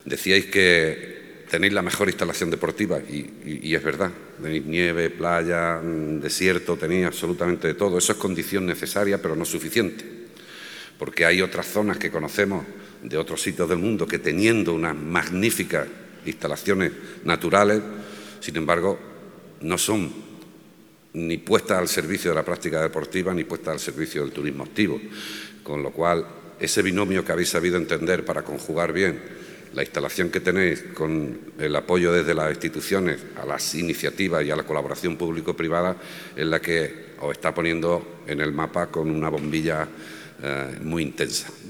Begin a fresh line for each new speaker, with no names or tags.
Decíais que tenéis la mejor instalación deportiva y es verdad. Tenéis nieve, playa, desierto, tenéis absolutamente de todo. Eso es condición necesaria, pero no suficiente. Porque hay otras zonas que conocemos de otros sitios del mundo que teniendo unas magníficas instalaciones naturales, sin embargo, no son ni puestas al servicio de la práctica deportiva ni puestas al servicio del turismo activo. Con lo cual, ese binomio que habéis sabido entender para conjugar bien la instalación que tenéis con el apoyo desde las instituciones a las iniciativas y a la colaboración público-privada es la que os está poniendo en el mapa con una bombilla muy intensa.